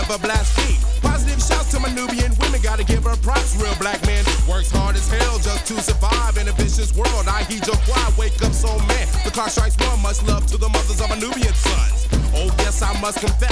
never blaspheme. Positive shouts to my Nubian women, gotta give her props. Real black man works hard as hell just to survive in a vicious world. I heed your cry, wake up, soul man. The clock strikes one, much love to the mothers of my Nubian sons. Oh yes, I must confess,